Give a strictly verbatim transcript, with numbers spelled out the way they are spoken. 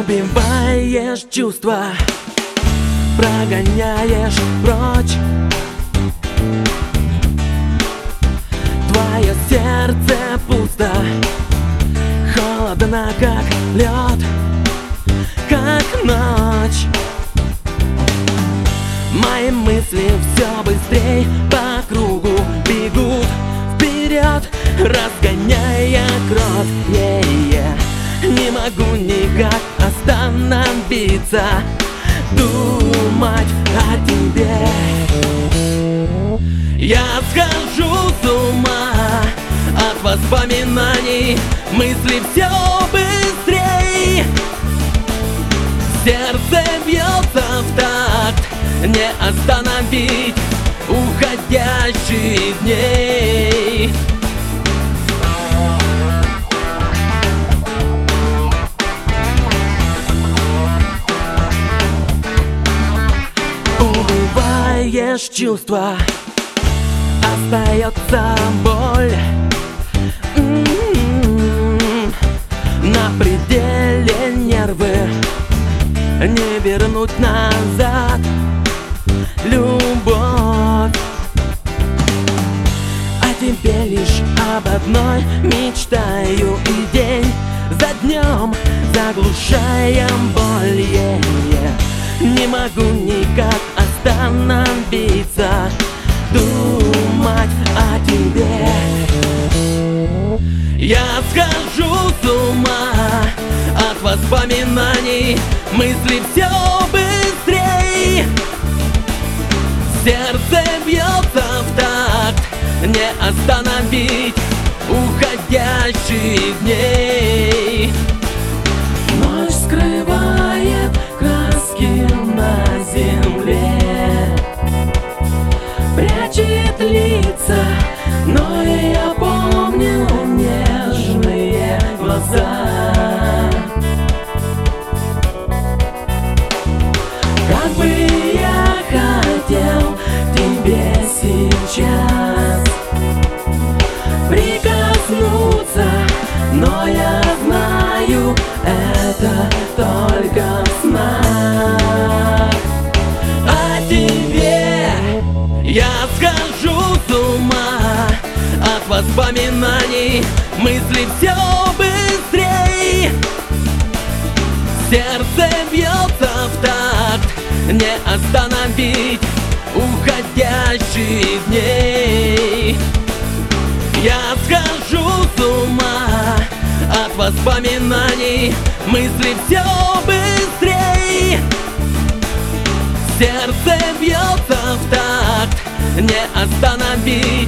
Убиваешь чувства, прогоняешь прочь. Твое сердце пусто, холодно, как лед, как ночь. Мои мысли все быстрей по кругу бегут вперед, разгоняя кровь. Yeah-yeah. Не могу никак остановиться, думать о тебе. Я схожу с ума от воспоминаний, мысли все быстрей. Сердце бьется в такт, не остановить уходящих дней. Убиваешь чувства, остается боль. М-м-м. На пределе нервы, не вернуть назад любовь. О тебе лишь об одной мечтаю, и день за днем заглушаем боль. Yeah-yeah. Не могу никак остановиться, думать о тебе. Я схожу с ума от воспоминаний, мысли все быстрей. Сердце бьется в такт, не остановить уходящих дней. Ночь скрывает краски на земле, прячет лица, но я помню нежные глаза. Как бы я хотел тебе сейчас прикоснуться, но я знаю, это только в снах. О тебе я схожу с ума от воспоминаний, мысли все быстрей. Сердце бьется в такт, не остановить уходящих дней. Я схожу с ума от воспоминаний, мысли все быстрей. Сердце бьется в такт, не остановить